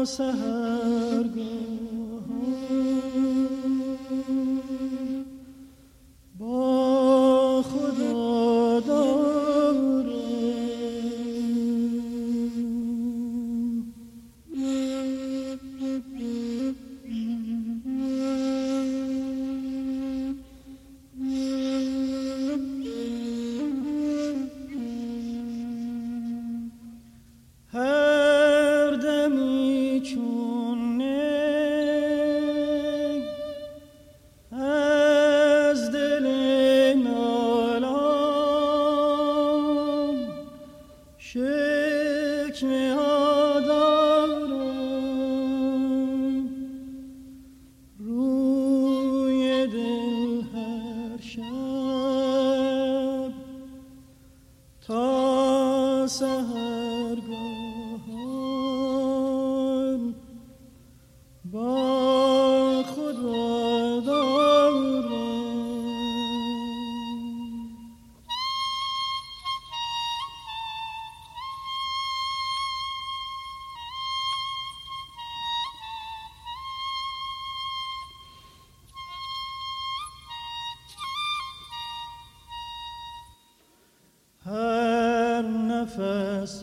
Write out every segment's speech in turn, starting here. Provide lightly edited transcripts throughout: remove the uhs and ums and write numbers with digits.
هر نفس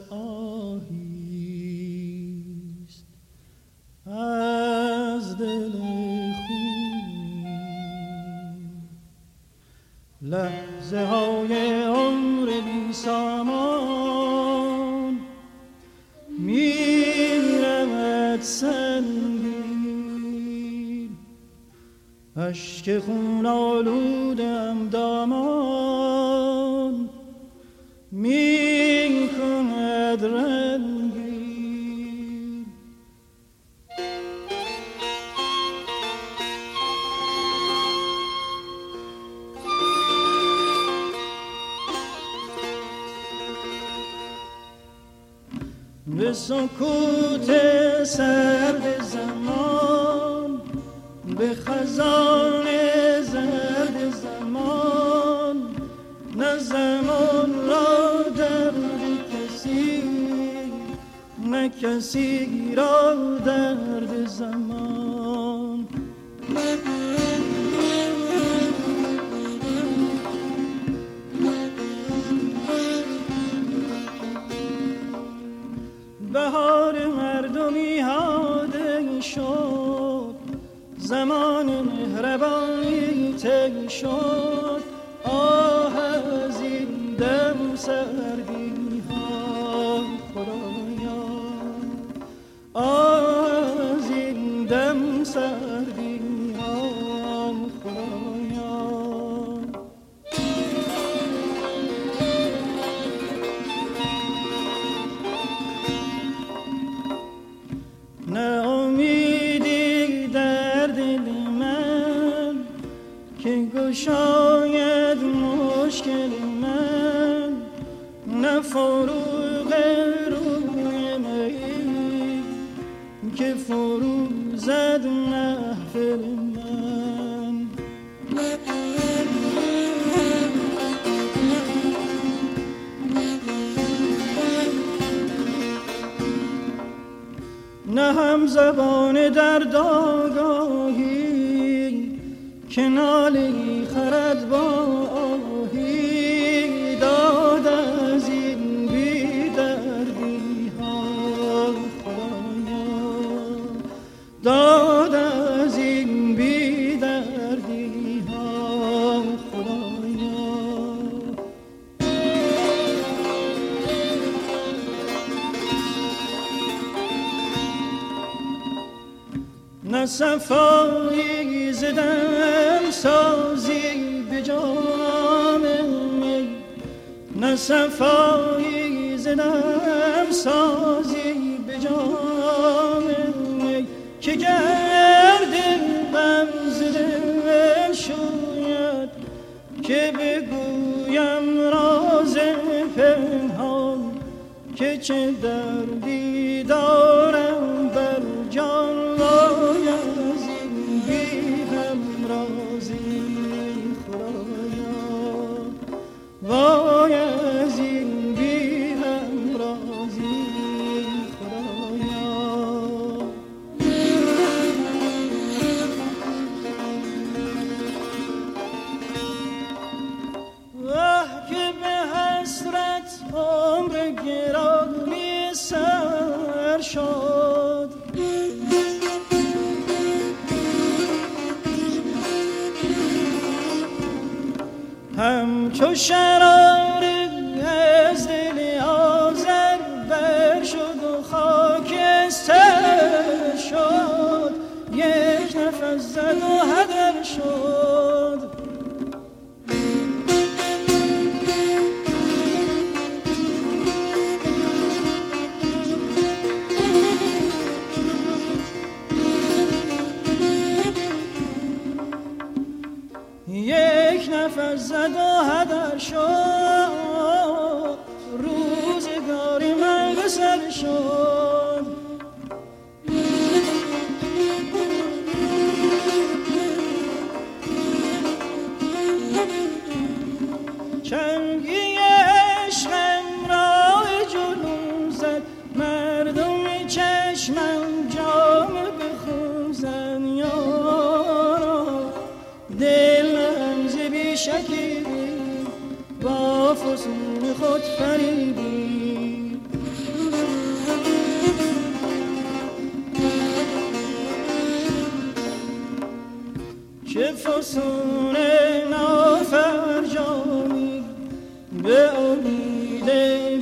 آهیست از دل خونی، لحظه های عمر بی سامان میرود سنگین، اشک خون آلودم دامان می کند رنگین. به سکوت سرد زمان، به خزان زرد زمان، نه زمان را درد کسی، نه کسی را درد زمان. بهار مردمی هاده شد، زمان مهربانی طی شد. آه از این دم سردی ها خدایا، آه از این دم سردی ها خدایا. نه امیدی در دل من که گشاید مشکل من، نه فروغ روی می که فروزد محفل من. نه هم زبان درد آگاهی که نالی خرد با آهی، داد از این بی دردی ها خدایا، داد از این بی دردی ها خدایا. نه صفایی زدم سازی به جام می، نه صفایی زدم سازی به جام می که گرد غم زده شوید، که بگویم راز پنهان که چه دردی دارم بر جان. وای از این بی همرازی خدایا، وای از این بی همرازی خدایا. همچو شرار از دل آذر بر شد و خاکستر شد، یک نفس زد و هدر شد. یک نفس زد و هدر شد، روزگاری من به سر شد. چنگی عشقم راه جلو زد، مردم چشمم جام بخون زد. یارا دلم ز بیشکی با فسون خود فریبی. چه فسون نافرجامی به امید